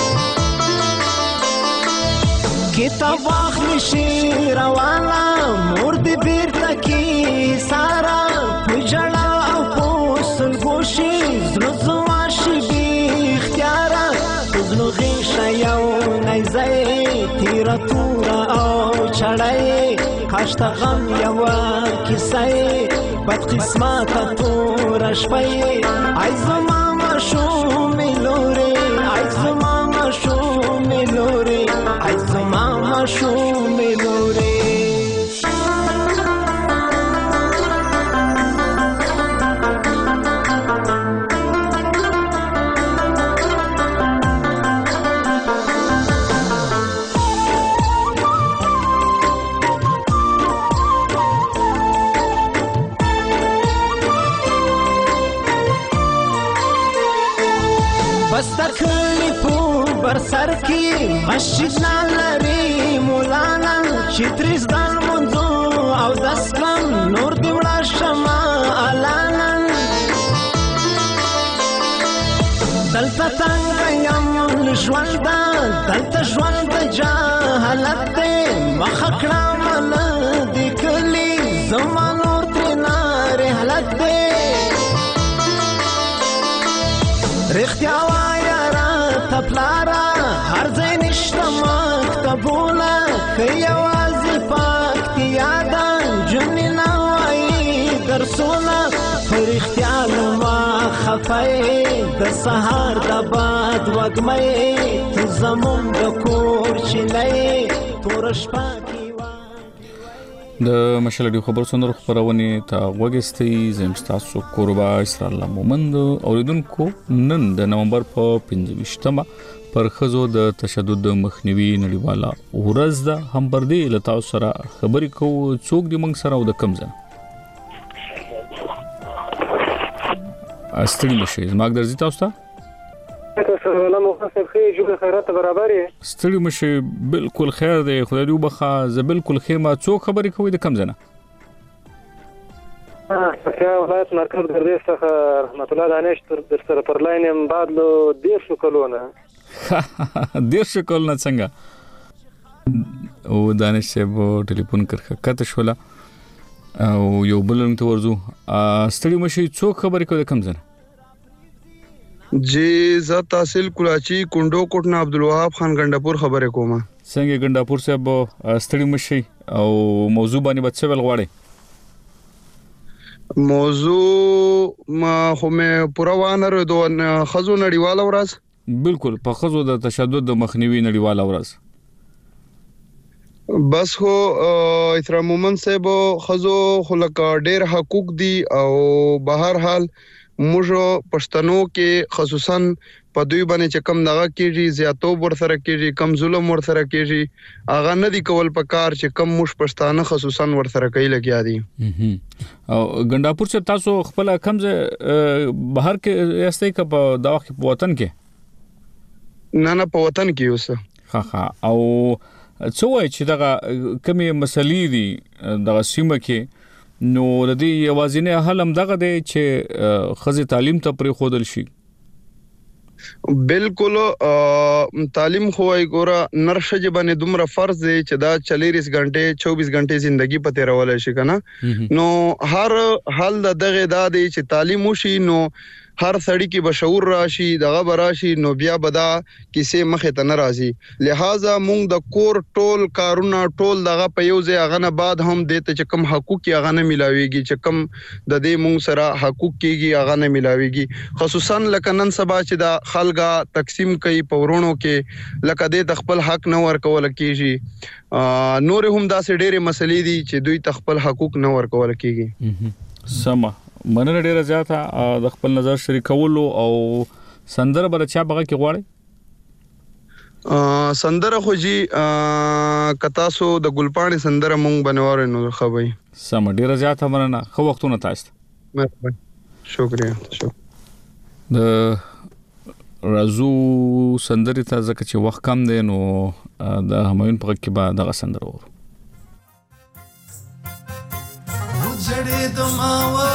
کتاب واخلي شي روانه مور دې بیرته کي ساره په ژړا او په سلګو شي زړه زما شي بې اختیاره په زړه غېږه یو نیزی تیره توره او چړی کاش ته غم یوه کیسه بد قسمته توره شپه ای زما ماشومې لورې ای زما ماشومې لورې ای زما ماشومې لورې بس د کلي په بر سر کې مسجد نه لري مولانا چې ترې زده لمونځو او دس کړم نور دې وړه شمه الانا دلته تنګه یم له ژونده دلته ژوند د جهالت دی مخه کړم له دې کلي زما نور ترېنه رحلت دی رښتیا وایه راته پلاره هر ځای نشته مکتبونه ښه یوازې پکتیا ده نجونې نه وایي درسونه په رښتیا له ما خفه یې د سهار د باد وږمه یې ته زموږ د کور چیله یې توره شپه د مشالډي خبر سندرو خبرونه ته وګستې زم تاسو قربا اسرائیل الله مومند اوریدونکو نن د نومبر په پنځه ویشتمه پر خزو د تشدد مخنیوي نړیواله ورځ ده هم پر دې لتا سره خبرې کو څوک دې موږ سره او د کم ځای استری مشه زما درځي تاسو ته سلام مخصب خیر جوړ خیرات برابر یې ستړي مشه بالکل خیر دی خدای دې وبخا ز بالکل خیمه څوک خبرې کوي د کم ځنه ها څنګه ولایت مرکز ګردې څخه رحمت الله دانش تر سره پر لاین هم بعد له ډیر شو کلونه ډیر شو کلونه څنګه او دانش صاحب ټلیفون کړه کته شولا او یو بلنګ ته ورزو ستړي مشه څوک خبرې کوي د کم ځنه جی زه تحصیل کلاچی کندو کوټ نه عبدالوهاب خان ګنداپور خبرې کوم څنګه ګنداپور صاحب ستړي مشي او موضوع باندې بچ ول غواړي موضوع ما هم پورا وانر دوه خزو نړیواله ورځ بالکل په خزو د تشدد د مخنیوي نړیواله ورځ بس هو اترا مومن صاحب خزو خلک ډېر حقوق دي او بهر حال موږ پښتنو کې خصوصا په دوی باندې چې کم دغه کېږي زیاتوب ورسره کېږي کم ظلم ورسره کېږي هغه نه دی کول په کار چې کم موږ پښتانه خصوصا ورسره کوي لګیا دي او ګنداپور چې تاسو خپل کم بهر کې یاستئ که په دغه کې په وطن کې نه نه په وطن کې اوسه ها ها او څه وایي چې دغه کمی مسلې دي دغه سیمه کې نو د دې یوازینه حل هم دغه دی چې خزه تعلیم ته پرې خودل شي بالکل تعلیم خو ای ګوره نرشه باندې دومره فرض دی چې دا چلیس غنټه چوبیس غنټه ژوندۍ په تیرول شي کنه نو هر حل دغه دا دی چې تعلیم وشي نو هر سړی کې بشعور راشي دغه براشي نو بیا بدا کیسه مخه ته ناراضي لہذا مونږ د کور ټول کارونه ټول دغه په یو ځای غنه بعد هم دته چې کم حقوق یې غنه ملاويږي چې کم د دې مونږ سره حقوق کېږي غنه ملاويږي خصوصا لکه نن سبا چې د خلګا تقسیم کوي پورونو کې لکه د خپل حق نه ورکول کېږي نور هم داسې ډېرې مسلې دي چې دوی خپل حقوق نه ورکول کېږي سم مننه ډیره زیاته د خپل نظر شریکولو او سندره بل چا بغه کې غواړي سندره خو جی کتاسو د ګلپاڼې سندره مونږ بنوار نو خوي سم ډیره زیاته مننه خو وختونه تاسو مهرباني شکریا شکر د رازو سندري ته ځکه چې وخت کم دی نو د همایون په کې به دغه سندره ورو وجړې د ماوا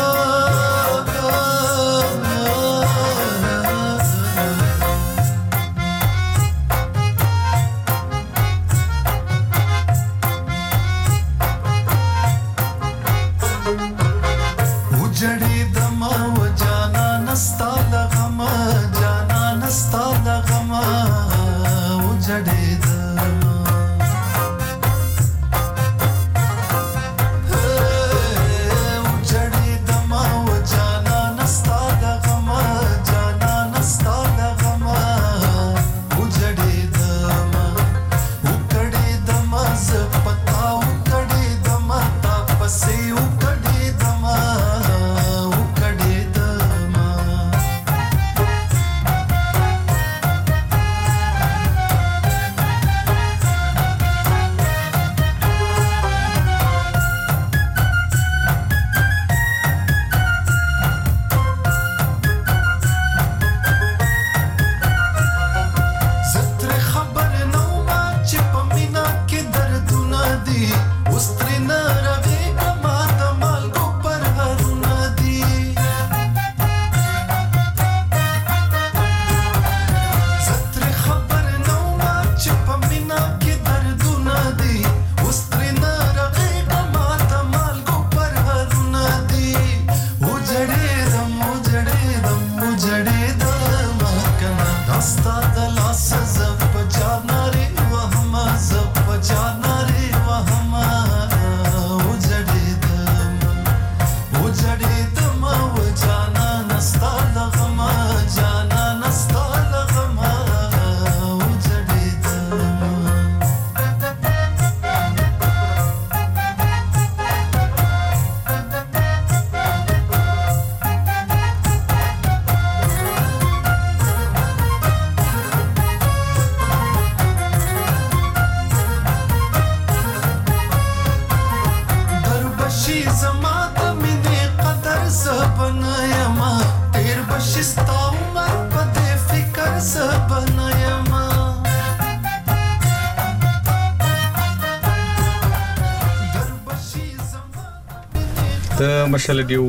د مشالډیو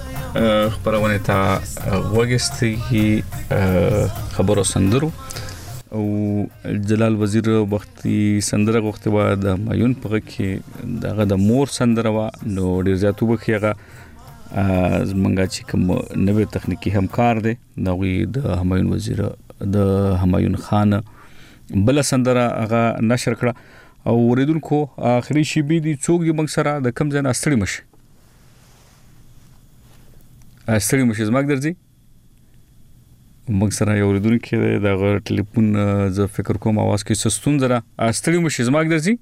خبرونه ته وګستي خبرو سندرو او جلال وزیر وختي سندره غوښته و د مایون په کې دغه د مور سندره و نو ډیر زیاتو بخیغه زمونږه چې کوم نوې تخنیکی همکار دی نوې د همایون وزیر د همایون خان بل سندره هغه نشر کړه او ورېدونکو اخري شی بي دي څوک یې موږ سره د کم ځای استړي مشه استړي مشه زماګ درځي موږ سره یو ورېدونکو د ټلیفون ز فکر کوم आवाज کې سستون زرا استړي مشه زماګ درځي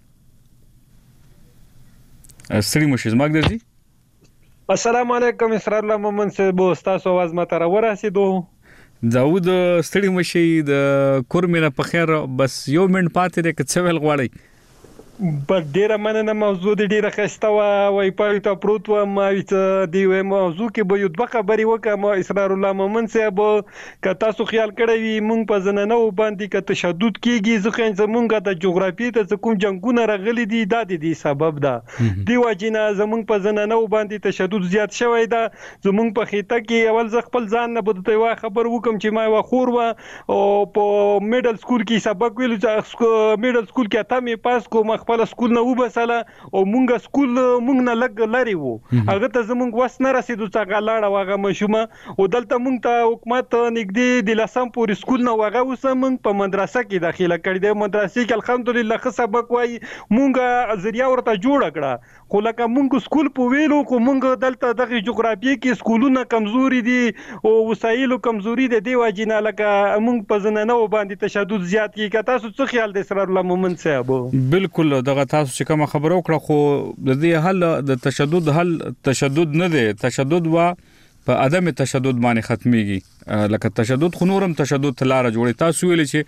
استړي مشه زماګ درځي السلام علیکم اسرار الله مومن صاحب تاسو आवाज ماته را ورسېدو داود ستړي مشي د کورمنه په خیر بس یو منټ پاتې ده که څه ویل غواړي په ډیره مننه موضوع د ډیره خسته و وای په تا پروت و ما چې دی و موضوع کې به یو د خبرې وکم اسرار الله مومن صاحب ک تاسو خیال کړی وي مونږ په زنانه باندې ک تشدد کیږي ځکه چې مونږ د جغرافیې ته کوم جنگونه راغلي دي د دې سبب ده دی واجینه زمونږ په زنانه باندې تشدد زیات شوی ده زمونږ په خېټه کې اول ځ خپل ځان نه بده وا خبر وکم چې ما وا خور و او په میډل سکول کې سبق ویل چې میډل سکول کې اته می پاس کوم خپل سکول نه وبساله او مونږه سکول مونږ نه لګ لري وو هغه ته زمونږ وس نه رسیدو چې غلاړه واغه مشومه او دلته مونږ ته حکومت نګدي د لسم پورې سکول نه واغه اوس مونږ په مدرسه کې داخله کړی د مدرسې کې الحمدلله ښه سبق وای مونږه ذریعہ ورته جوړ کړه خو لکه مونږ سکول په ویلو کو مونږ دلته د جغرافیې کې سکولونه کمزوري دي او وسایلو کمزوري دي دی واجینه لکه مونږ په زنانه باندې تشدد زیات کی که تاسو څه خیال د اسرار الله مومن صاحب بالکل دغه تاسو چې کوم خبرو کړه خو د دې حل د تشدد حل تشدد نه دی تشدد وا په عدم تشدد باندې ختميږي لکه تشدد خو نورم تشدد تلاره جوړي تاسو ویل چې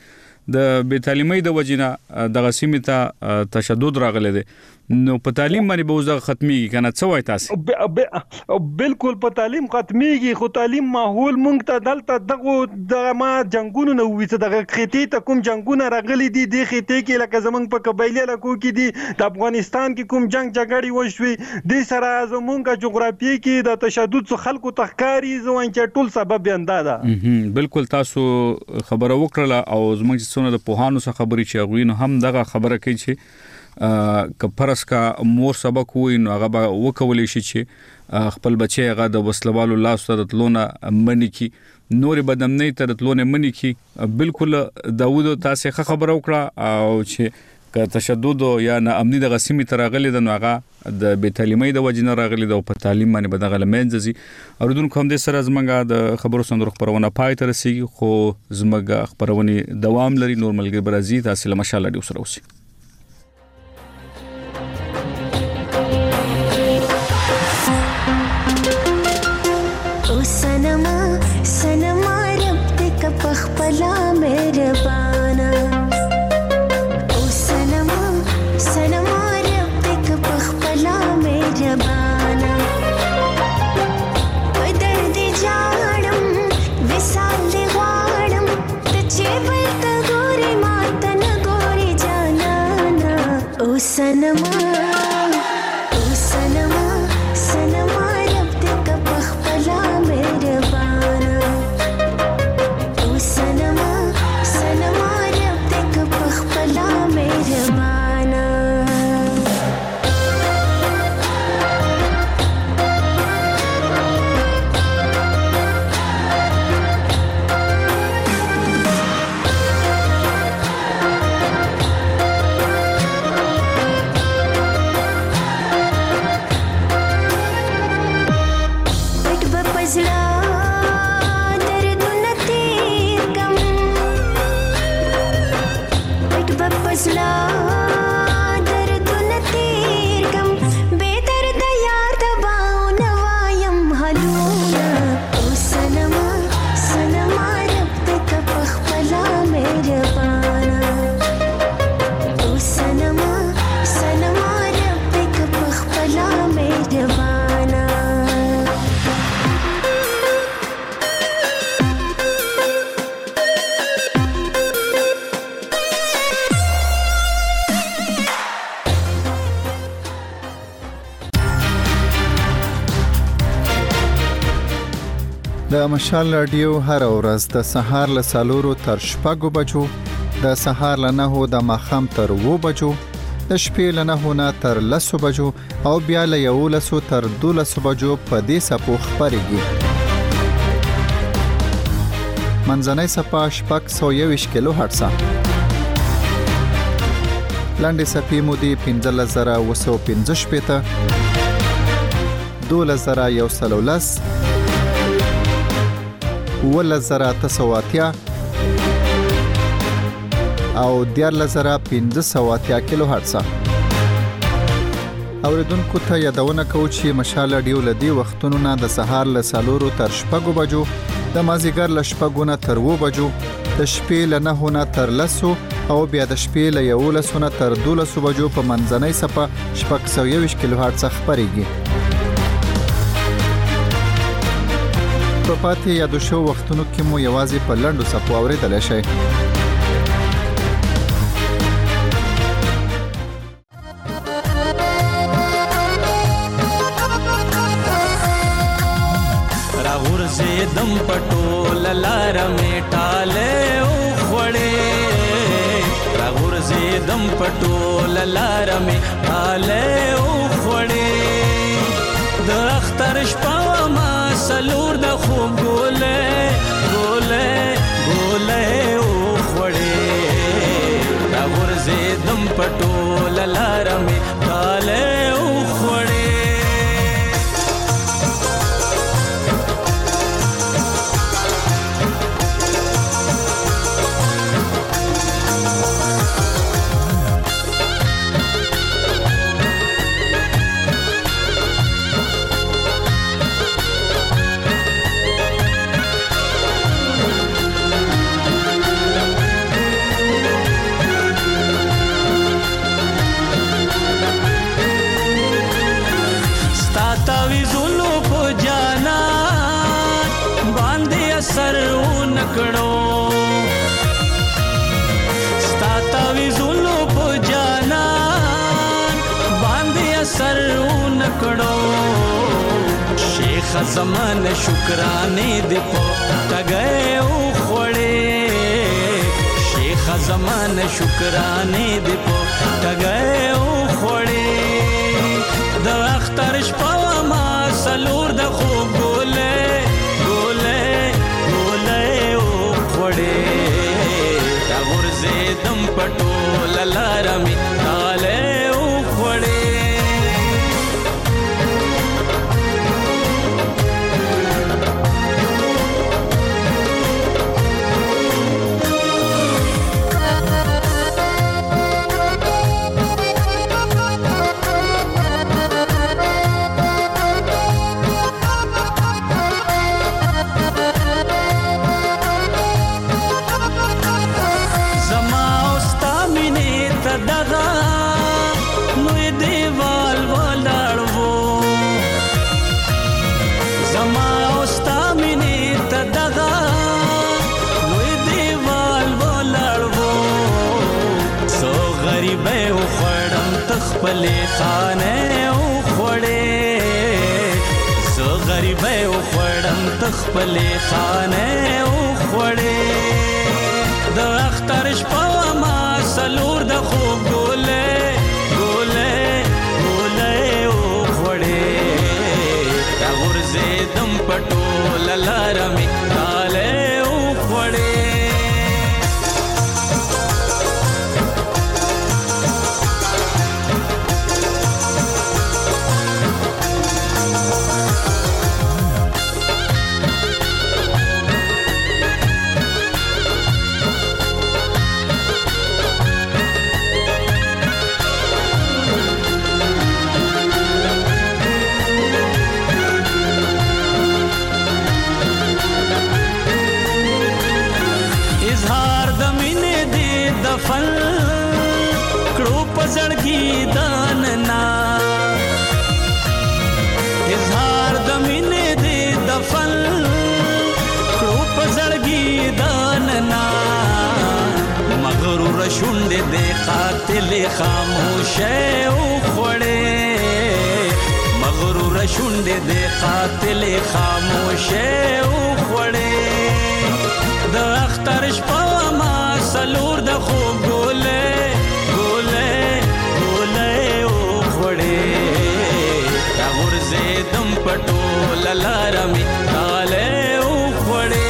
د بې تعلیمۍ د وجې نه دغه سیمې ته تشدد راغلی دی نو په تعلیم باندې به اوس دغه ختمېږي که نه څه وایي تاسې؟ بالکل په تعلیم ختمېږي خو تعلیم ماحول مونږ ته دلته دغو دغه ما جنګونو نه ووي څه دغه خطې ته کوم جنګونه راغلي دي دې خطې کې لکه زمونږ په قبایلي علاقو کې دي د افغانستان کې کوم جنګ جګړې وشوې دې سره زمونږ جغرافیې کې د تشدد څخه خلکو ته ښکاري زه وایم چې ټول سبب یې همدا ده. بالکل تاسو خبره وکړله او زموږ چې څونه د پوهانو څخه خبرې چې هغوی نو هم دغه خبره کوي چې که فرض کا مور سبق وای نو هغه به وکولی شي چې خپل بچي هغه د وسلوالو لاس ته تلونه منی کی نور بدمنۍ ته تلونه منی کی. بالکل داوود تاسو خبره وکړه او چې که تشدد یا نه امني د غسیمې تراغلي د نوغه د بې تعلیمۍ د وجنه راغلي د په تعلیم باندې بدغه لمنځي اوردونکو هم د سره زمنګ د خبرو سندرو خبرونه پای ته رسیږي خو زمنګ خبرونه دوام لري نور ملګری برازي تاسو له ماشاءالله ډیر سره اوسئ. د مشال رادیو هر ورځ د سهار له سالورو تر شپږو بجو د سهار له نهو د ماښام تر اوو بجو د شپې له نهو نه تر لسو بجو او بیا له یولسو تر دولسو بجو په دې سپو خپرېږي. منځنۍ سپه شپږ سوه یوویشت کیلو هرټزه، لنډې سپې مو دي پنځلس زره اوه سوه پنځه شپېته، دولس زره یو سل او لس، اوولس زره اته سوه اتیا او دیارلس زره پنځه سوه اتیا کیلو هرټزه. اوریدونکو ته یادونه کوو چې مشال رادیو له دې وختونو نه د سهار له څلورو تر شپږو بجو، د مازدیګر له شپږو نه تر اوو بجو، د شپې له نهو نه تر لسو او بیا د شپې له یولسو نه تر دولسو بجو په منځنۍ سپه شپږ سوه یوویشت کیلو هرټزه خپرېږي. په پاتې یادو شو وختونو کې مو یوازې په لنډو څپو اورېدلی شئ. راغورځېدم په ټوله لاره مې ټالۍ وخوړې، راغورځېدم په ټوله لاره مې ټالۍ وخوړې، د اختر شپه ومه سلور د خوب ګولۍ ګولۍ ګولۍ وخوړې، راغورځېدم په ټوله لاره مې ټالۍ وخوړې. نکړو ستا تعویذونو په جانان باندې اثر نکړو شیخ زمان شکرانه دې په تګه خوړې شیخ زمان شکرانه دې په تګه خوړې د اختر شپه ما سلور د خوب ګولې ګولې ګولې او خوړې دا ورزه دم پټول لارمي تاله او خوړې خپلې خانه او خوړې زه غریبه او خوړم تخپلې خانه او خوړې د اختر شپه ما سلور د خوب ګولې ګولې ګولې او خوړې دا ورزه دم پټول لارمي تاله او خوړې फल कड़ो पजड़गी दानना इजहार दमीने दे दफल कड़ो पजड़गी दानना मगरूर शुंडे दे कातिल खामोश ओ खोड़े मगरूर शुंडे दे कातिल खामोश ओ खोड़े द अख्तर शपा سلور د خوب ګولې ګولې ګولې او خوړې دا ورزه دم پټول لارمي تاله او خوړې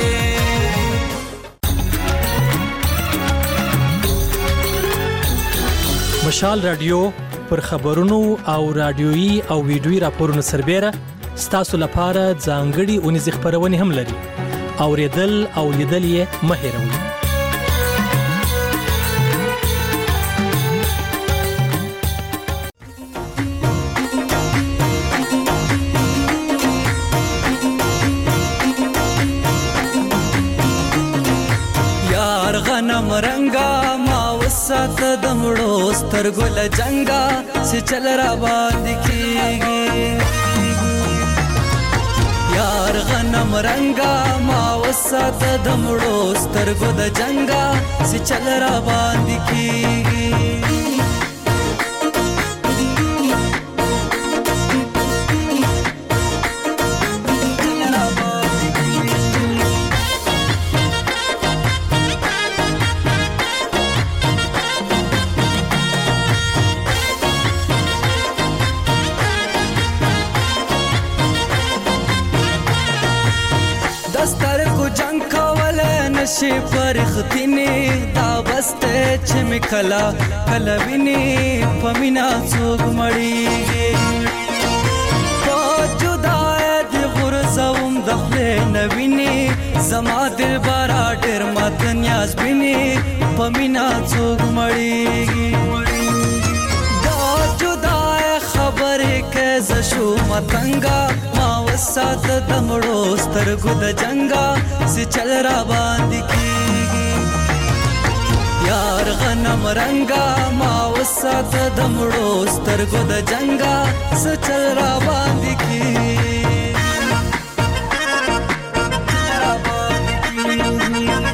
مشال رادیو پر خبرونو او رادیويي او ویډیويي راپورونو سربېره ستاسو لپاره ځانګړي اونیز خبرونه هم لري اوریدل او لیدل یې مه هېروئ غنم رنگا ما وسات دمړو سترګل جنگا سي چل را باندې کیږي یار غنم رنگا ما وسات دمړو سترګو د جنگا سي چل را باندې کیږي شي پرختینه دا بسته چې مکلا کلا ویني پمینا څوک مړیږي پوجدای د غرزوم د خپل نویني زما دل بارا ډېر مات نیاز بیني پمینا څوک مړیږي دا جدای خبره کې زشو متنګا ما وسات دمړو سترګو د جنگا سي چل را باندې کیږي یار غنم رنگا ما وسات دمړو سترګو د جنگا سي چل را باندې کیږي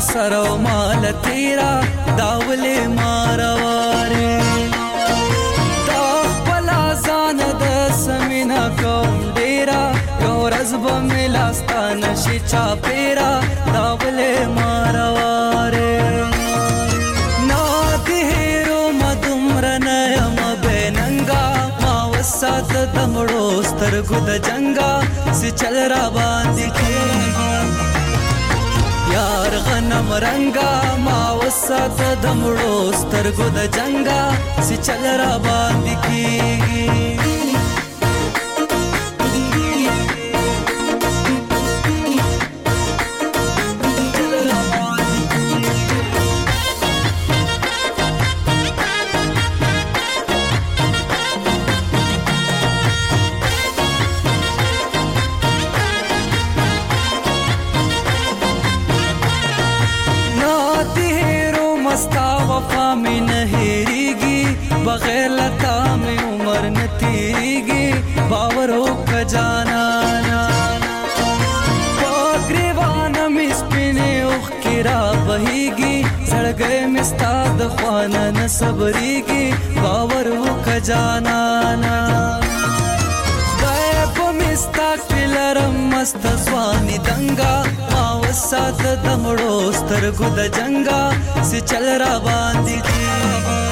سره مال تیرا داولې مارواره دا خپل ځان د سمینا کوم ډیرا یو ورځ به ملاستانه شي چا پیرا داولې مارواره نا دې هیرو مدمر نه یم بیننګا ما وسات د مړو سترګو د جنگا سي چل را باندې کېږي یار غنم رنگا ما وسات د مړو سترګو د جنگا سي چل را باندې کېږي बगैर लता में उम्र न तीरेगी बावर हो खजाना ग्रीवान मिसपिने उख किरा बहेगी सड़ गए मिस्ताद ख्वाना न सबरीगी बावर हो खजाना गायब मिस्ता किलरम मस्त स्वानी दंगा मावसात दमड़ो स्तरगु द जंगा से चल रा बांधी